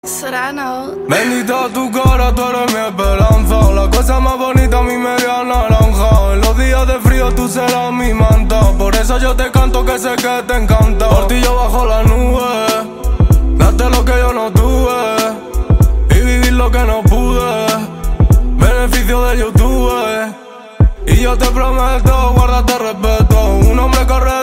Serrano. Bendita tu cara, tú eres mi esperanza. La cosa más bonita, mi media naranja. En los días de frío tú serás mi manta. Por eso yo te canto que sé que te encanta. Por ti yo bajo la nube, darte lo que yo no tuve y vivir lo que no pude. Beneficio de YouTube. Y yo te prometo, guárdate respeto. Un hombre corre